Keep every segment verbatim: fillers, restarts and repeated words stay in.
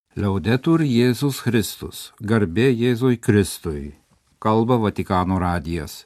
Laudetur Jėzus Kristus, garbė Jėzui Kristui, kalba Vatikano radijas.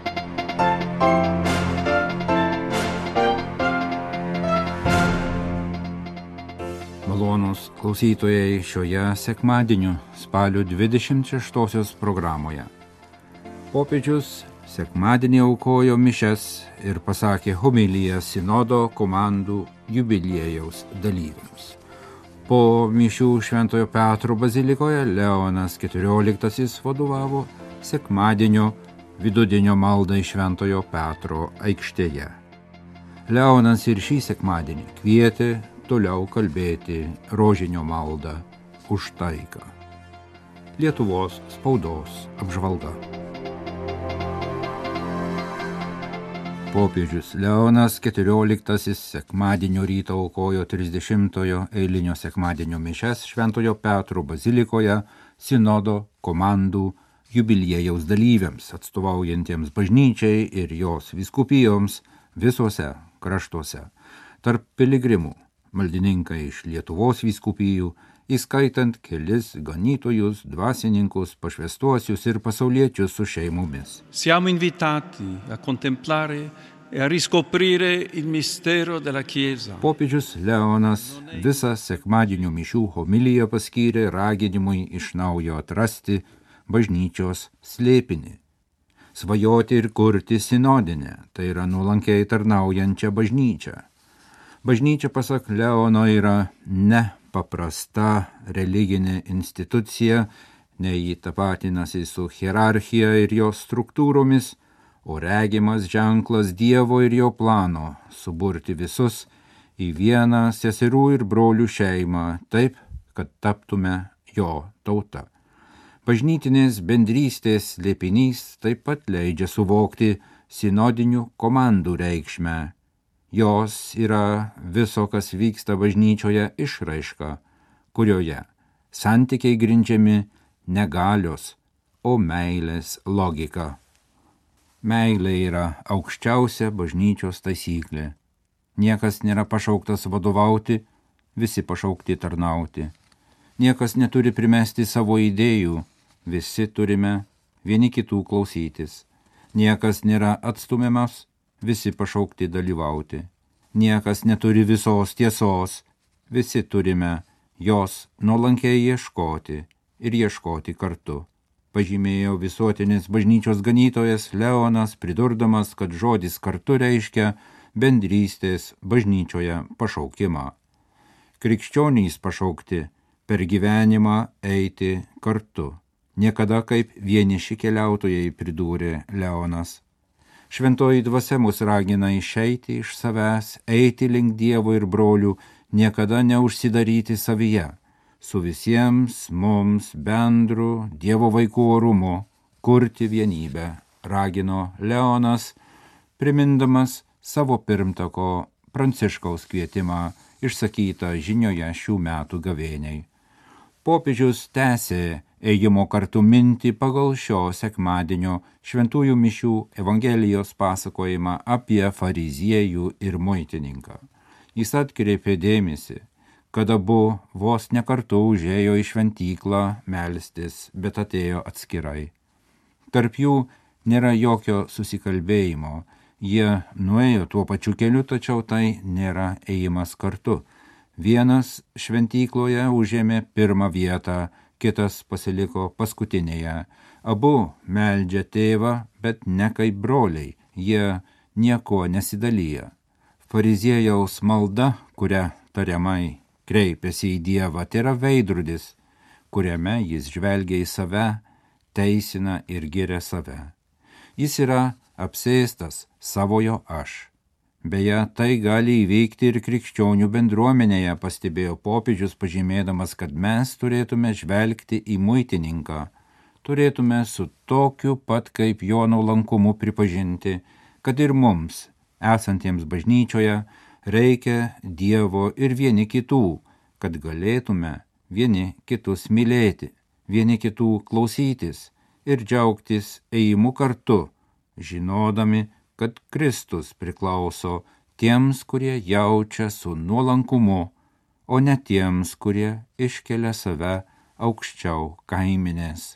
Malonūs klausytojai šioje sekmadienio spalio dvidešimt šeštosios programoje. Popiežius sekmadienį aukojo mišias ir pasakė homiliją sinodo komandų jubiliejaus dalyviams. Po mišių Šventojo Petro bazilikoje Leonas keturioliktasis vadovavo sekmadienio vidudienio maldai Šventojo Petro aikštėje. Leonas ir šį sekmadienį kvietė toliau kalbėti rožinio maldą už taiką. Lietuvos spaudos apžvalga. Popiežius Leonas keturioliktasis sekmadienio rytą aukojo trisdešimtojo eilinio sekmadienio mišias Šventojo Petro bazilikoje sinodo komandų jubiliejaus dalyviams, atstovaujantiems bažnyčiai ir jos vyskupijoms visuose kraštuose. Tarp piligrimų maldininkai iš Lietuvos vyskupijų, įskaitant kelis ganytojus, dvasininkus, pašvęstuosius ir pasauliečius su šeimomis. Siamo invitati a contemplare e a riscoprire il mistero della Chiesa. Popiežius Leonas visą sekmadienio mišių homiliją paskyrė raginimui iš naujo atrasti bažnyčios slėpinį, svajoti ir kurti sinodinę, tai yra nuolankiai tarnaujančią bažnyčią. Bažnyčia, pasak Leono, yra ne paprasta religinė institucija, nei tapatinasi su hierarchija ir jos struktūromis, o regimas ženklas Dievo ir jo plano suburti visus į vieną seserų ir brolių šeimą, taip, kad taptume jo tauta. Bažnytinės bendrystės slėpinys taip pat leidžia suvokti sinodinių komandų reikšmę. Jos yra viso, kas vyksta bažnyčioje išraiška, kurioje santykiai grindžiami ne galios, o meilės logika. Meilė yra aukščiausia bažnyčios taisyklė. Niekas nėra pašauktas vadovauti, visi pašaukti tarnauti. Niekas neturi primesti savo idėjų, visi turime vieni kitų klausytis. Niekas nėra atstumiamas, visi pašaukti dalyvauti. Niekas neturi visos tiesos, visi turime jos nuolankiai ieškoti ir ieškoti kartu. Pažymėjo visuotinis bažnyčios ganytojas Leonas, pridurdamas, kad žodis kartu reiškia bendrystės bažnyčioje pašaukimą. Krikščionys pašaukti per gyvenimą eiti kartu. Niekada kaip vieniši keliautojai, pridūrė Leonas. Šventoji dvasia mus ragina išeiti iš savęs, eiti link Dievo ir brolių, niekada neužsidaryti savyje, su visiems mums bendru Dievo vaikų orumu, kurti vienybę, ragino Leonas, primindamas savo pirmtako Pranciškaus kvietimą išsakytą žinioje šių metų gavėniai. Popiežius tęsė ėjimo kartu mintį pagal šio sekmadienio šventųjų mišių Evangelijos pasakojimą apie fariziejų ir muitininką. Jis atkreipė dėmesį, kad abu vos ne kartu užėjo į šventyklą melstis, bet atėjo atskirai. Tarp jų nėra jokio susikalbėjimo, jie nuėjo tuo pačiu keliu, tačiau tai nėra ėjimas kartu. Vienas šventykloje užėmė pirmą vietą, kitas pasiliko paskutinėje. Abu meldžia tėvą, bet ne kaip broliai, jie nieko nesidalyja. Fariziejaus malda, kuria tariamai kreipiasi į Dievą, tai yra veidrodis, kuriame jis žvelgia į save, teisina ir giria save. Jis yra apsėstas savojo aš. Beje, tai gali įveikti ir krikščionių bendruomenėje, pastebėjo popiežius, pažymėdamas, kad mes turėtume žvelgti į muitininką, turėtume su tokiu pat kaip jo nuolankumu pripažinti, kad ir mums, esantiems bažnyčioje, reikia Dievo ir vieni kitų, kad galėtume vieni kitus mylėti, vieni kitų klausytis ir džiaugtis ėjimu kartu, žinodami, kad Kristus priklauso tiems, kurie jaučia su nuolankumu, o ne tiems, kurie iškelia save aukščiau kaiminės.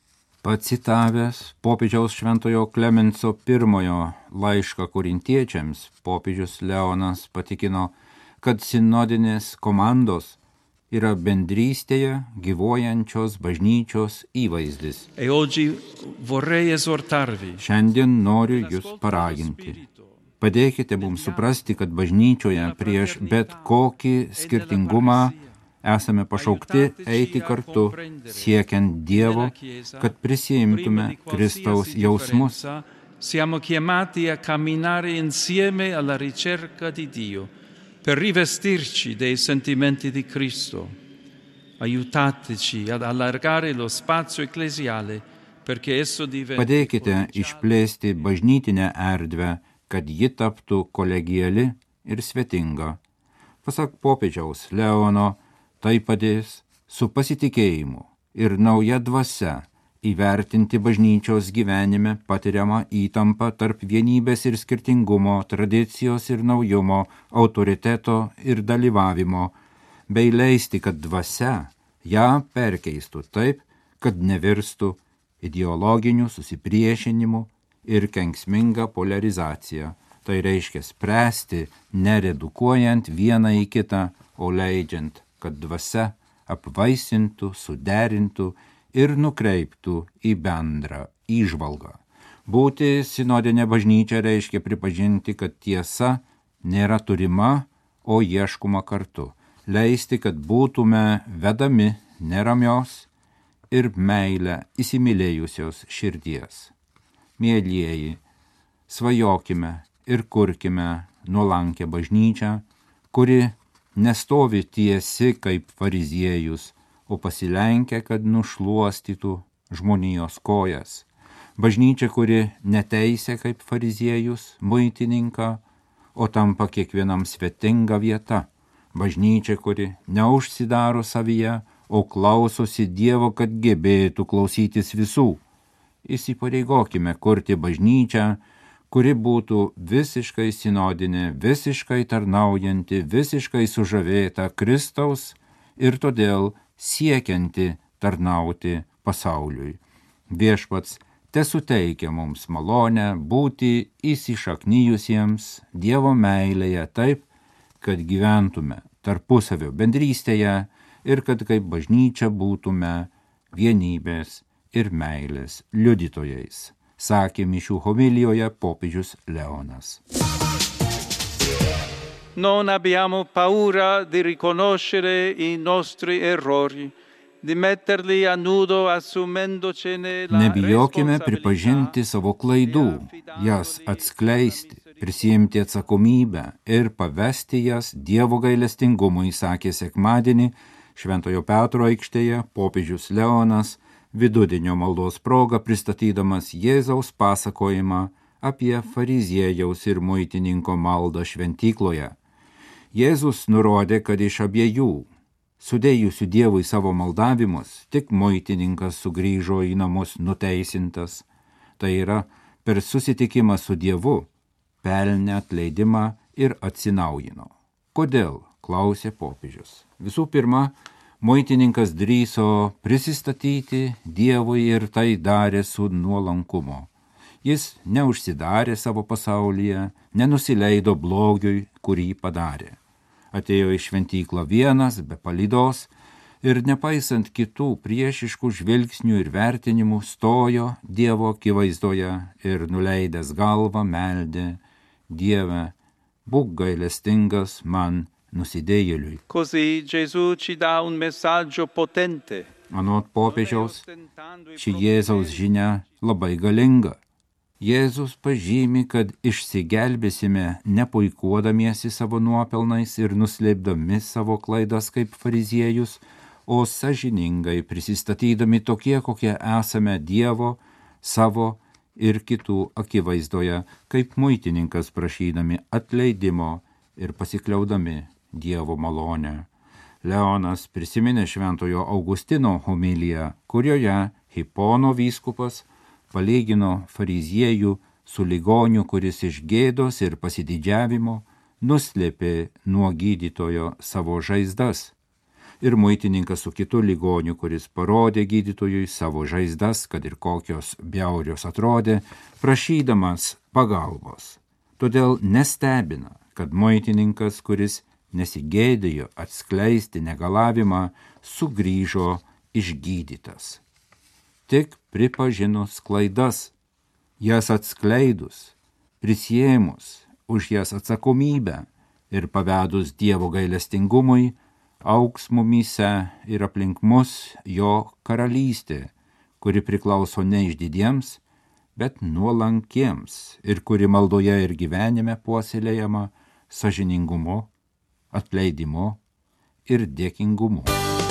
Pacitavęs popiežiaus šventojo Klemenso pirmojo laišką korintiečiams, popiežius Leonas patikino, kad sinodinės komandos yra bendrystėje gyvuojančios bažnyčios įvaizdis. E oggi vorrei esortarvi. Šiandien noriu jūs paraginti. Padėkite mums suprasti, kad bažnyčioje prieš bet kokį skirtingumą esame pašaukti eiti kartu, siekiant Dievo, kad prisiimtume Kristaus jausmus. Siamo chiamati a camminare insieme alla ricerca di Dio, per rivestirci dei sentimenti di Cristo. Aiutateci ad allargare lo spazio ecclesiale, perché esso diventi... Padėkite išplėsti bažnytinę erdvę, kad ji taptų kolegiali ir svetinga. Pasak popiežiaus Leono, tai padės su pasitikėjimu ir nauja dvasia įvertinti bažnyčios gyvenime patiriamą įtampą tarp vienybės ir skirtingumo, tradicijos ir naujumo, autoriteto ir dalyvavimo, bei leisti, kad dvasia ją perkeistų taip, kad nevirstų ideologiniu susipriešinimu ir kenksminga polarizacija. Tai reiškia spręsti, neredukuojant vieną į kitą, o leidžiant, kad dvasia apvaisintų, suderintų ir nukreiptų į bendrą įžvalgą. Būti sinodinė bažnyčia reiškia pripažinti, kad tiesa nėra turima, o ieškoma kartu. Leisti, kad būtume vedami neramios ir meilę įsimylėjusios širdies. Mielieji, svajokime ir kurkime nuolankę bažnyčią, kuri nestovi tiesi kaip fariziejus, o pasilenkia, kad nušluostytų žmonijos kojas. Bažnyčia, kuri neteisia kaip fariziejus, muitininką, o tampa kiekvienam svetinga vieta. Bažnyčia, kuri neužsidaro savyje, o klausosi Dievo, kad gebėtų klausytis visų. Įsipareigokime kurti bažnyčią, kuri būtų visiškai sinodinė, visiškai tarnaujanti, visiškai sužavėta Kristaus ir todėl siekianti tarnauti pasauliui. Viešpats tesuteikia mums malonę būti įsišaknyjusiems Dievo meilėje taip, kad gyventume tarpusavio bendrystėje ir kad kaip bažnyčia būtume vienybės ir meilės liudytojais, sakė mišių homilijoje popiežius Leonas. Non abbiamo paura di riconoscere i nostri errori, di metterli a nudo assumendocene la Nebijokime pripažinti savo klaidų, jas atskleisti, prisiimti atsakomybę ir pavesti jas Dievo gailestingumui, sakė sekmadienį Šventojo Petro aikštėje popiežius Leonas, vidudienio maldos proga pristatydamas Jėzaus pasakojimą apie fariziejaus ir muitininko maldą šventykloje. Jėzus nurodė, kad iš abiejų, sudėjusių Dievui savo maldavimus, tik muitininkas sugrįžo į namus nuteisintas. Tai yra, per susitikimą su Dievu pelnė atleidimą ir atsinaujino. Kodėl? Klausė popiežius. Visų pirma, muitininkas drįso prisistatyti Dievui ir tai darė su nuolankumu. Jis neužsidarė savo pasaulyje, nenusileido blogiui, kurį padarė. Atėjo į šventyklą vienas, be palydos, ir nepaisant kitų priešiškų žvilgsnių ir vertinimų, stojo Dievo akivaizdoje ir nuleidęs galvą meldė: Dieve, būk gailestingas man nusidėjėliui. Così Gesù ci dà un messaggio potente. Anot popiežiaus, ši Jėzaus žinia labai galinga. Jėzus pažymi, kad išsigelbėsime nepuikuodamiesi savo nuopelnais ir nuslėpdami savo klaidas kaip fariziejus, o sąžiningai prisistatydami tokie, kokie esame Dievo, savo ir kitų akivaizdoje, kaip muitininkas prašydami atleidimo ir pasikliaudami Dievo malonę. Leonas prisiminė Šventojo Augustino homiliją, kurioje Hipono vyskupas palygino fariziejų su ligoniu, kuris iš gėdos ir pasididžiavimo nuslėpė nuo gydytojo savo žaizdas. Ir muitininkas su kitu ligoniu, kuris parodė gydytojui savo žaizdas, kad ir kokios bjaurios atrodė, prašydamas pagalbos. Todėl nestebina, kad muitininkas, kuris nesigėdėjo atskleisti negalavimą, sugrįžo išgydytas. Tik pripažinus klaidas, jas atskleidus, prisiėmus už jas atsakomybę ir pavedus Dievo gailestingumui, augs mumyse ir aplink mus jo karalystė, kuri priklauso ne išdidiems, bet nuolankiems ir kuri maldoje ir gyvenime puoselėjama sąžiningumu, atleidimu ir dėkingumu.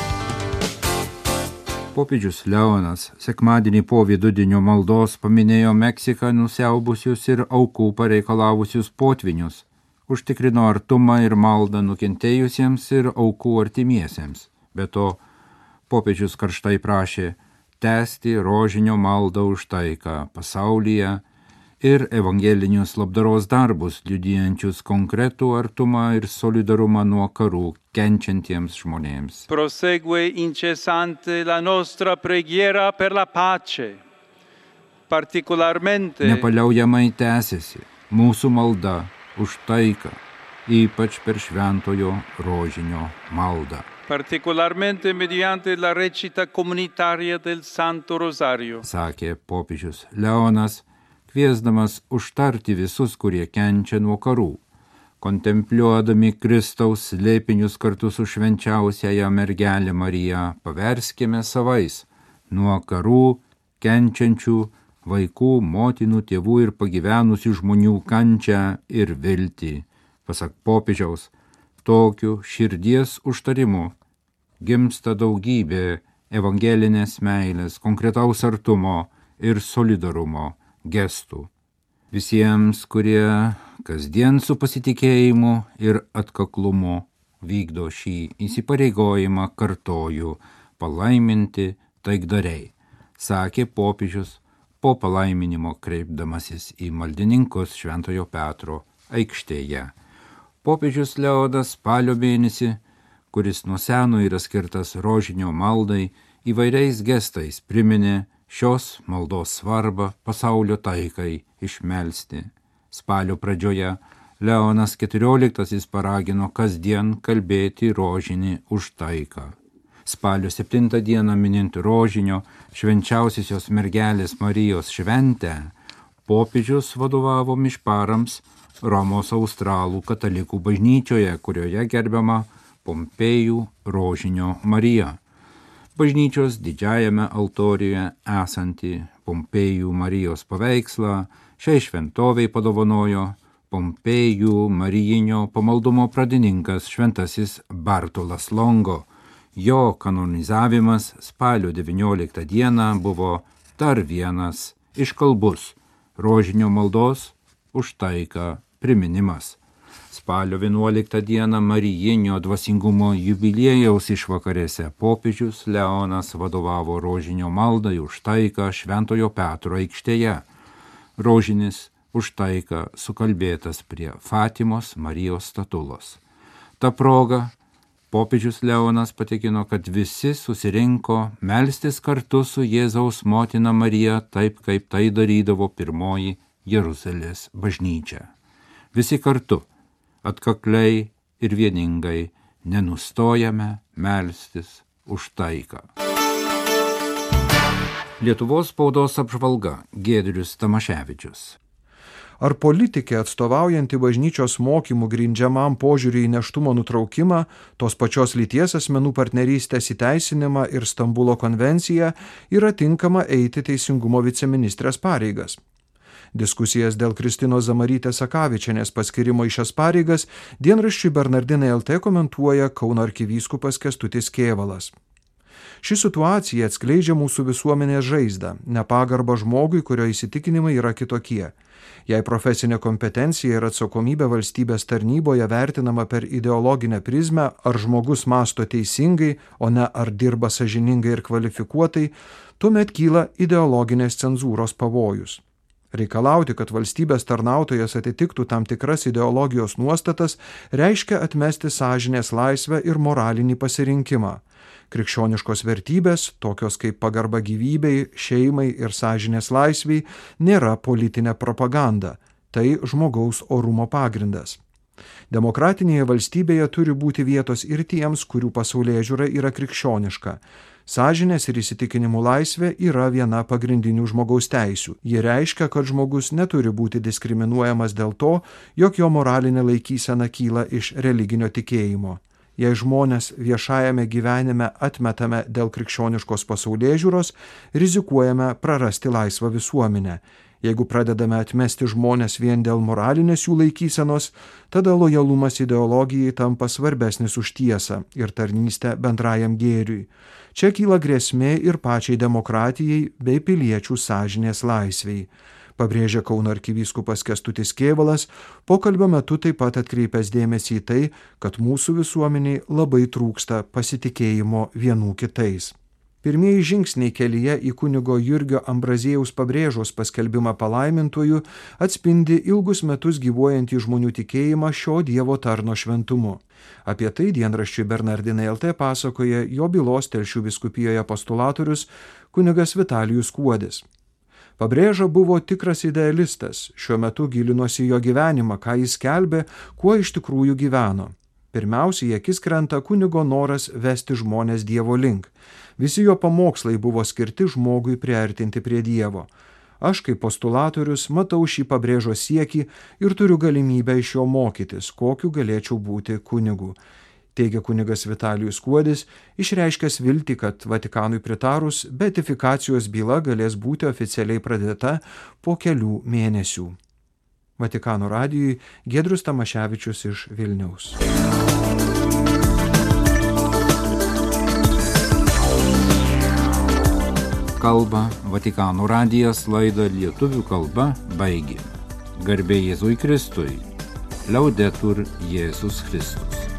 Popiežius Leonas sekmadienį po vidudienio maldos paminėjo Meksiką nusiaubusius ir aukų pareikalavusius potvinius, užtikrino artumą ir maldą nukentėjusiems ir aukų artimiesiems. Be to, popiežius karštai prašė tęsti rožinio maldą už taiką pasaulyje ir evangelinius labdaros darbus, liudijančius konkretų artumą ir solidarumą nuo karų kenčiantiems žmonėms. Prosegue incessante la nostra preghiera per la pace, particolarmente. Nepaliaujamai tęsiasi mūsų malda už taiką, ypač per šventojo rožinio maldą. Particolarmente mediante la recita comunitaria del Santo Rosario, sakė popiežius Leonas, kviesdamas užtarti visus, kurie kenčia nuo karų, kontempliuodami Kristaus slėpinius kartu su švenčiausiąja mergelė Marija, paverskime savais nuo karų kenčiančių vaikų, motinų, tėvų ir pagyvenusių žmonių kančią ir viltį. Pasak popiežiaus, tokiu širdies užtarimu gimsta daugybė evangelinės meilės, konkretaus artumo ir solidarumo gestų. Visiems, kurie kasdien su pasitikėjimu ir atkaklumu vykdo šį įsipareigojimą, kartoju, palaiminti taikdariai, sakė popiežius po palaiminimo kreipdamasis į maldininkus Šventojo Petro aikštėje. Popiežius Leonas spalio mėnesį, kuris nuo seno yra skirtas rožinio maldai, įvairiais gestais priminė šios maldos svarbą pasaulio taikai išmelsti. Spalio pradžioje Leonas keturioliktasis paragino kasdien kalbėti rožinį už taiką. Spalio septintą dieną minint rožinio švenčiausiosios mergelės Marijos šventę, popiežius vadovavo mišparams Romos australų katalikų bažnyčioje, kurioje gerbiama Pompėjų rožinio Marija. Bažnyčios didžiajame altoriuje esantį Pompėjų Marijos paveikslą šiai šventoviai padovanojo Pompėjų Marijinio pamaldumo pradininkas šventasis Bartolas Longo. Jo kanonizavimas spalio devynioliktą dieną buvo dar vienas iškalbus rožinio maldos už taiką priminimas. Spalio vienuoliktą dieną Marijinio dvasingumo jubiliejaus išvakarėse popiežius Leonas vadovavo rožinio maldai už taiką Šventojo Petro aikštėje. Rožinis už taiką sukalbėtas prie Fatimos Marijos statulos. Ta proga popiežius Leonas patikino, kad visi susirinko melstis kartu su Jėzaus motina Marija, taip kaip tai darydavo pirmoji Jeruzalės bažnyčia. Visi kartu, atkakliai ir vieningai, nenustojame melstis už taiką. Lietuvos spaudos apžvalga. Giedrius Tamaševičius. Ar politikė atstovaujanti bažnyčios mokymų grindžiamam požiūrį į nėštumo nutraukimą, tos pačios lyties asmenų partnerystės įteisinimą ir Stambulo konvenciją yra tinkama eiti teisingumo viceministrės pareigas? Diskusijas dėl Kristinos Zamarytės Akavičienės paskirimo į šias pareigas dienraščiui Bernardinai L T komentuoja Kauno arkivyskupas Kęstutis Kėvalas. Ši situacija atskleidžia mūsų visuomenės žaizdą, nepagarbą žmogui, kurio įsitikinimai yra kitokie. Jei profesinė kompetencija ir atsakomybė valstybės tarnyboje vertinama per ideologinę prizmę, ar žmogus mąsto teisingai, o ne ar dirba sąžiningai ir kvalifikuotai, tuomet kyla ideologinės cenzūros pavojus. Reikalauti, kad valstybės tarnautojas atitiktų tam tikras ideologijos nuostatas, reiškia atmesti sąžinės laisvę ir moralinį pasirinkimą. Krikščioniškos vertybės, tokios kaip pagarba gyvybei, šeimai ir sąžinės laisviai, nėra politinė propaganda. Tai žmogaus orumo pagrindas. Demokratinėje valstybėje turi būti vietos ir tiems, kurių pasaulėžiūra yra krikščioniška. Sąžinės ir įsitikinimų laisvė yra viena pagrindinių žmogaus teisių. Ji reiškia, kad žmogus neturi būti diskriminuojamas dėl to, jog jo moralinė laikysena kyla iš religinio tikėjimo. Jei žmonės viešajame gyvenime atmetame dėl krikščioniškos pasaulėžiūros, rizikuojame prarasti laisvą visuomenę. Jeigu pradedame atmesti žmonės vien dėl moralinės jų laikysenos, tada lojalumas ideologijai tampa svarbesnis už tiesą ir tarnystę bendrajam gėriui. Čia kyla grėsmė ir pačiai demokratijai bei piliečių sąžinės laisvei. Pabrėžia Kauno arkivyskupas Kęstutis Kėvalas, pokalbio metu taip pat atkreipęs dėmesį į tai, kad mūsų visuomeniai labai trūksta pasitikėjimo vienų kitais. Pirmieji žingsniai kelyje į kunigo Jurgio Ambraziejaus Pabrėžos paskelbimą palaimintuoju atspindi ilgus metus gyvuojantį žmonių tikėjimą šio Dievo tarno šventumu. Apie tai dienraščiui Bernardinai L T pasakoja jo bylos Telšių vyskupijoje postulatorius kunigas Vitalijus Kuodis. Pabrėža buvo tikras idealistas, šiuo metu gilinosi jo gyvenimą, ką jis skelbė, kuo iš tikrųjų gyveno. Pirmiausia, į akis krenta kunigo noras vesti žmonės Dievo link. Visi jo pamokslai buvo skirti žmogui priartinti prie Dievo. Aš kaip postulatorius matau šį Pabrėžos siekį ir turiu galimybę iš jo mokytis, kokiu galėčiau būti kunigu. Teigia kunigas Vitalijus Kuodis, išreiškęs viltį, kad Vatikanui pritarus, beatifikacijos byla galės būti oficialiai pradėta po kelių mėnesių. Vatikano radijui Giedrius Tamaševičius iš Vilniaus. Kalba Vatikano radijas laidą lietuvių kalba baigė. Garbė Jėzui Kristui. Liaudetur Jėzus Kristus.